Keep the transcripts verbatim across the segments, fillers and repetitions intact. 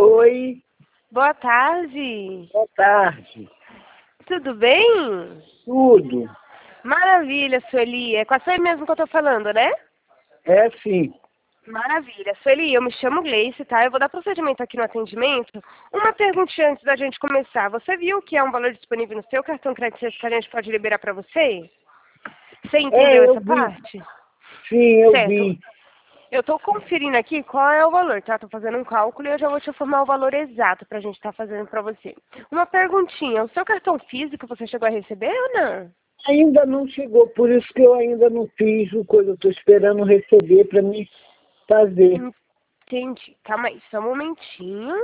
Oi, Boa tarde. boa tarde. Tudo bem? Tudo? Maravilha, Sueli. É com a Sueli mesmo que eu tô falando, né? É sim. Maravilha. Sueli, eu me chamo Gleice, tá? Eu vou dar procedimento aqui no atendimento. Uma perguntinha antes da gente começar. Você viu que é um valor disponível no seu cartão crédito que a gente pode liberar para você? Você entendeu É, eu essa vi. parte? Sim, eu Certo. vi. Eu tô conferindo aqui qual é o valor, tá? Tô fazendo um cálculo e eu já vou te informar o valor exato pra gente estar fazendo pra você. Uma perguntinha. O seu cartão físico você chegou a receber ou não? Ainda não chegou, por isso que eu ainda não fiz o coisa. Eu estou esperando receber para me fazer. Entendi. Calma aí, só um momentinho.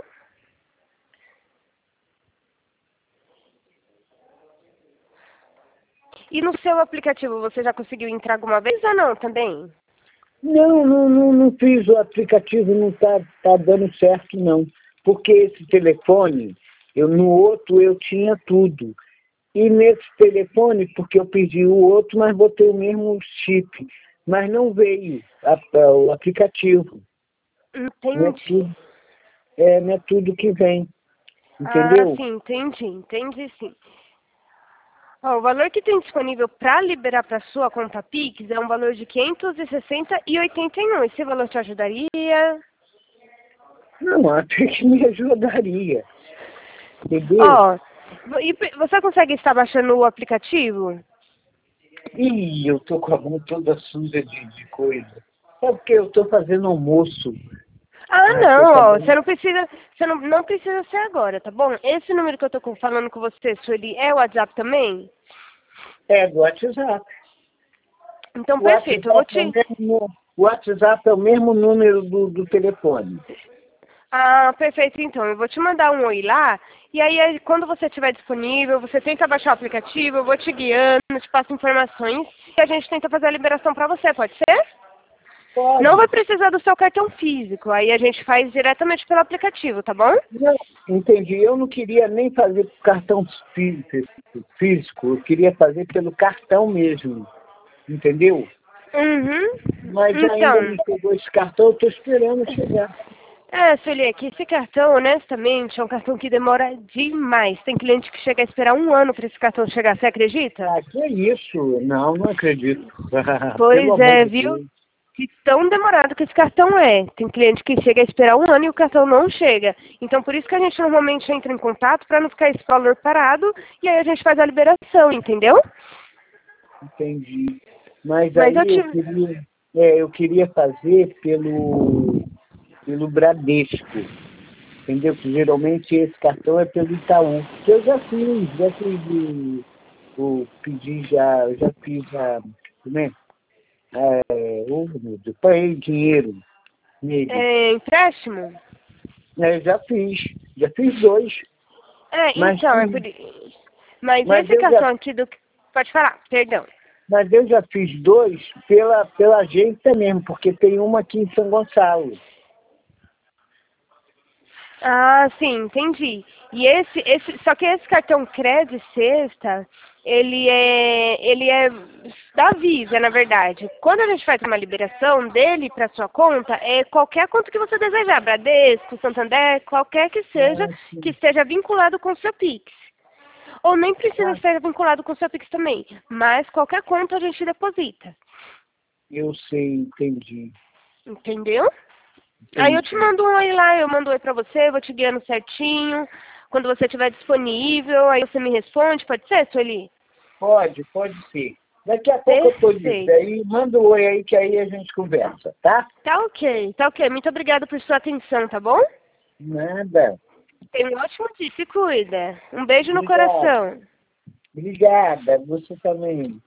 E no seu aplicativo, você já conseguiu entrar alguma vez ou não também? Não, não, não, não fiz o aplicativo, não está tá dando certo não. Porque esse telefone, eu, no outro eu tinha tudo. E nesse telefone, porque eu pedi o outro, mas botei o mesmo chip. Mas não veio a- a- o aplicativo. Não é Entendi. tudo, é, não é tudo que vem. Ah, Entendeu? sim, entendi, entendi sim. Ó, o valor que tem disponível para liberar para sua conta Pix é um valor de quinhentos e sessenta e oitenta e um. Esse valor te ajudaria? Não, até que me ajudaria. Entendeu? Ó, e p- você consegue estar baixando o aplicativo? Ih, eu tô com a mão toda suja de, de coisa. É porque eu tô fazendo almoço. Ah, Ai, tô não, ó, acabando. você não precisa, você não, não precisa ser agora, tá bom? Esse número que eu tô com- falando com você, Sueli, é o WhatsApp também? É, do WhatsApp. Então, O perfeito, eu vou WhatsApp é o te... mesmo, o WhatsApp é o mesmo número do, do telefone. Ah, perfeito, então, eu vou te mandar um oi lá, e aí, aí, quando você estiver disponível, você tenta baixar o aplicativo, eu vou te guiando, te passo informações, e a gente tenta fazer a liberação pra você, pode ser? Não vai Pode. precisar do seu cartão físico, aí a gente faz diretamente pelo aplicativo, tá bom? Não, entendi. Eu não queria nem fazer por cartão fí- físico, eu queria fazer pelo cartão mesmo. Entendeu? Uhum. Mas ainda Então, não chegou esse cartão, eu estou esperando chegar. é, Sueli, que esse cartão, honestamente, é um cartão que demora demais. Tem cliente que chega a esperar um ano para esse cartão chegar, você acredita? Ah, que isso? Não, não acredito. Pelo Pois amor é, de viu? Deus. Que tão demorado que esse cartão é. Tem cliente que chega a esperar um ano e o cartão não chega. Então, por isso que a gente normalmente entra em contato para não ficar esse valor parado e aí a gente faz a liberação, entendeu? Entendi. Mas Mas eu aí te... eu queria, é, eu queria fazer pelo, pelo Bradesco. Entendeu? Que geralmente esse cartão é pelo Itaú. Que eu já fiz, já fiz o, o pedi já, eu já fiz a, como é? É, oh, meu Deus, paguei dinheiro nele. É, empréstimo? É, já fiz, já fiz dois. É, Mas, então, é que- por... Mas mas, esse eu já, cartão aqui do... Pode falar, perdão. mas eu já fiz dois pela, pela agência mesmo, porque tem uma aqui em São Gonçalo. Ah, sim, entendi. E esse, esse, só que esse cartão Cred Sexta, ele é, ele é da Visa, na verdade. Quando a gente faz uma liberação dele para sua conta, é qualquer conta que você desejar, Bradesco, Santander, qualquer que seja, Ah, que sim. esteja vinculado com o seu Pix. Ou nem precisa Ah, estar vinculado com o seu Pix também, mas qualquer conta a gente deposita. eu sei, entendi. Entendeu? Aí eu te Entendi. mando um oi lá, eu mando um oi pra você, vou te guiando certinho. Quando você estiver disponível, aí você me responde, pode ser, Sueli? Pode, pode ser. Daqui a pouco eu estou livre. Perfeito. Aí manda um oi aí que aí a gente conversa, tá? Tá ok, tá ok. Muito obrigada por sua atenção, tá bom? Nada. Tenha um ótimo dia, se cuida. Um beijo no Obrigado. coração. Obrigada. Você também.